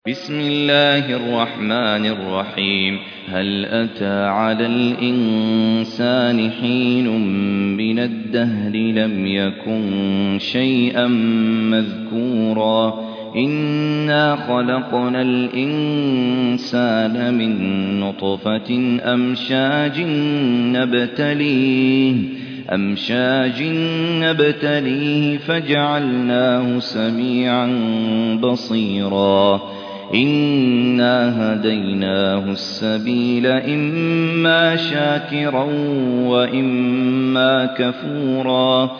بسم الله الرحمن الرحيم. هل أتى على الإنسان حين من الدهر لم يكن شيئا مذكورا إنا خلقنا الإنسان من نطفة أمشاج نبتليه فجعلناه سميعا بصيرا إنا هديناه السبيل إما شاكرا وإما كفورا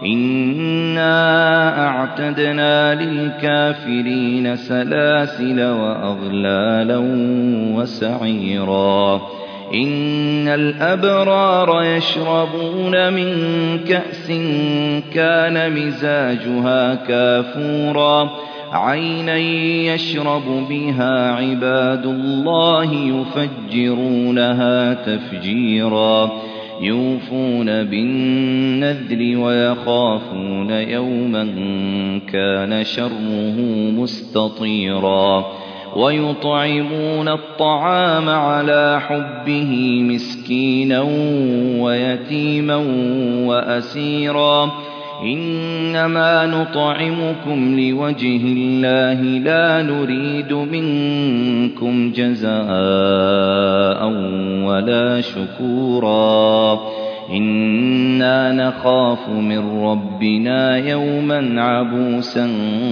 إنا أعتدنا للكافرين سلاسل وأغلالا وسعيرا إن الأبرار يشربون من كأس كان مزاجها كافورا عينا يشرب بها عباد الله يفجرونها تفجيرا يوفون بالنذر ويخافون يوما كان شره مستطيرا ويطعمون الطعام على حبه مسكينا ويتيما وأسيرا إنما نطعمكم لوجه الله لا نريد منكم جزاء ولا شكورا إنا نخاف من ربنا يوما عبوسا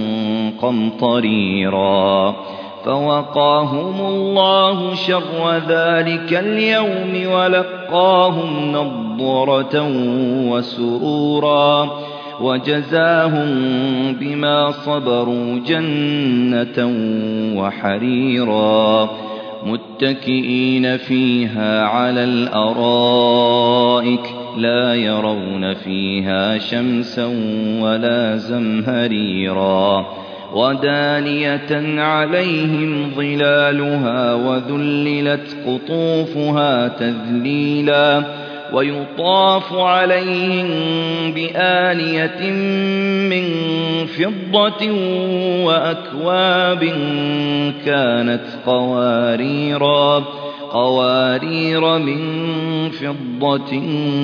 قمطريرا فوقاهم الله شر ذلك اليوم ولقاهم نضرة وسرورا وجزاهم بما صبروا جنة وحريرا متكئين فيها على الأرائك لا يرون فيها شمسا ولا زمهريرا ودانية عليهم ظلالها وذللت قطوفها تذليلا ويطاف عليهم بآنية من فضة وأكواب كانت قوارير من فضة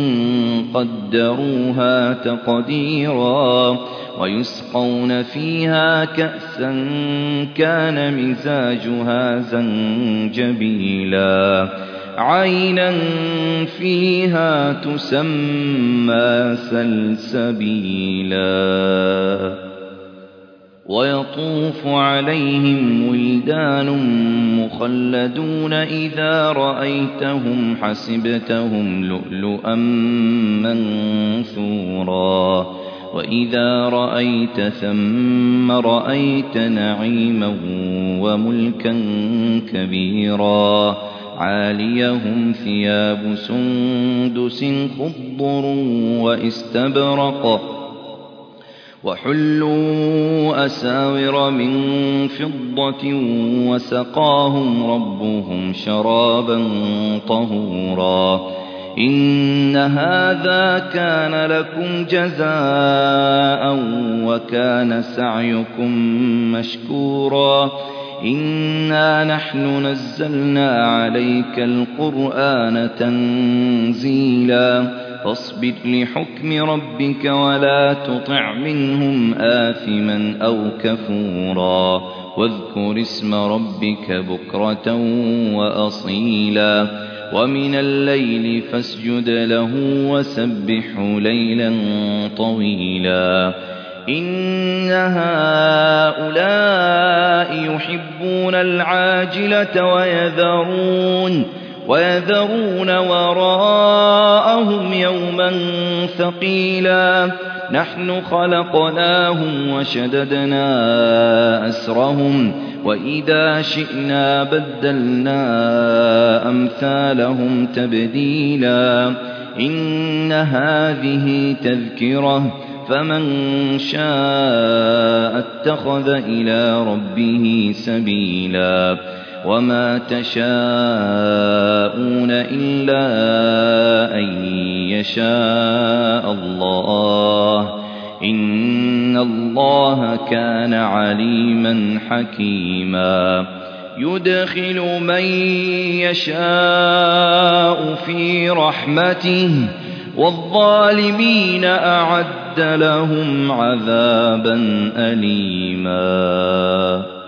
قدروها تقديرا ويسقون فيها كأسا كان مزاجها زنجبيلا عينا فيها تسمى سلسبيلا ويطوف عليهم ولدان مخلدون إذا رأيتهم حسبتهم لؤلؤا منثورا وإذا رأيت ثم رأيت نعيما وملكا كبيرا عاليهم ثياب سندس خضر واستبرق وحلوا أساور من فضة وسقاهم ربهم شرابا طهورا إن هذا كان لكم جزاء وكان سعيكم مشكورا إنا نحن نزلنا عليك القرآن تنزيلا فاصبر لحكم ربك ولا تطع منهم آثما أو كفورا واذكر اسم ربك بكرة وأصيلا ومن الليل فاسجد له وسبحه ليلا طويلا إن هؤلاء يحبون العاجلة ويذرون وراءهم يوما ثقيلا نحن خلقناهم وشددنا أسرهم وإذا شئنا بدلنا أمثالهم تبديلا إن هذه تذكرة فمن شاء اتخذ إلى ربه سبيلا وما تشاءون إلا أن يشاء الله إن الله كان عليما حكيما يدخل من يشاء في رحمته والظالمين أعد لهم عذابا أليما